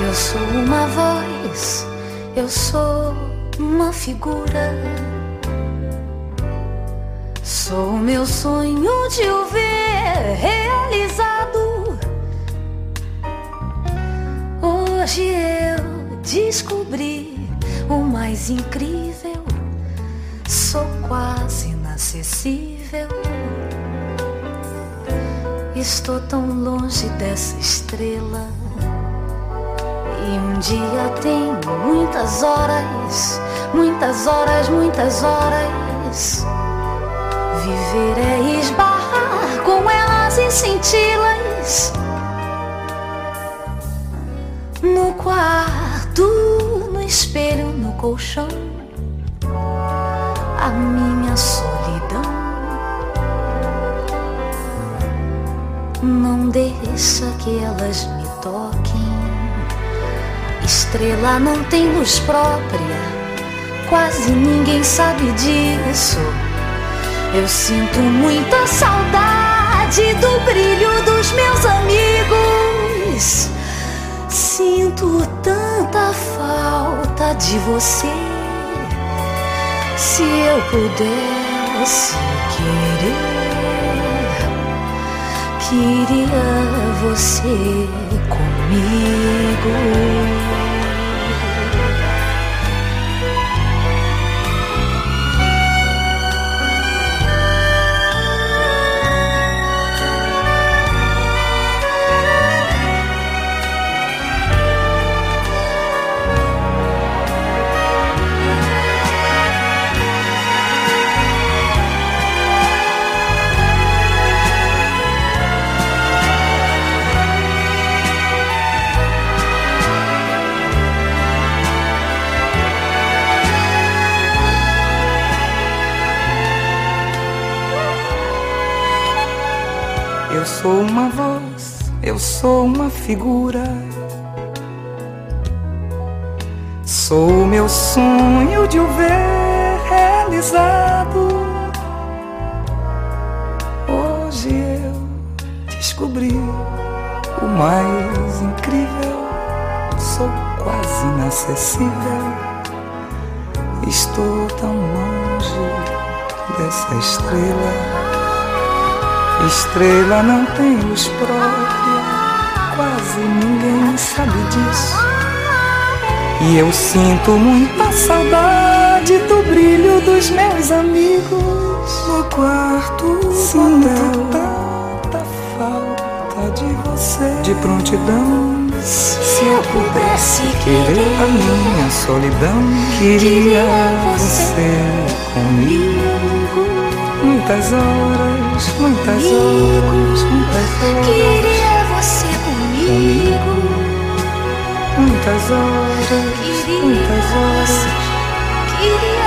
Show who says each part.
Speaker 1: Eu sou uma voz, eu sou uma figura. Sou o meu sonho de o ver realizado. Hoje eu descobri o mais incrível. Sou quase inacessível. Estou tão longe dessa estrela. E um dia tenho muitas horas, muitas horas, muitas horas. Viver é esbarrar com elas em cintilas. No quarto, no espelho, no colchão, a minha solidão. Não deixa que elas me toquem. Estrela não tem luz própria, quase ninguém sabe disso. Eu sinto muita saudade do brilho dos meus amigos. Sinto tanta falta de você. Se eu pudesse queria você comigo.
Speaker 2: Eu sou uma voz, eu sou uma figura. Sou o meu sonho de o ver realizado. Hoje eu descobri o mais incrível. Sou quase inacessível. Estou tão longe dessa estrela. Estrela não tem luz própria, quase ninguém sabe disso. E eu sinto muita saudade do brilho dos meus amigos. No quarto sinto tanta falta de você, de prontidão.
Speaker 1: Se eu pudesse
Speaker 2: querer a minha solidão, queria você comigo. Muitas horas, muitas horas, muitas horas.
Speaker 1: Queria você comigo.
Speaker 2: Muitas horas, muitas horas.
Speaker 1: Queria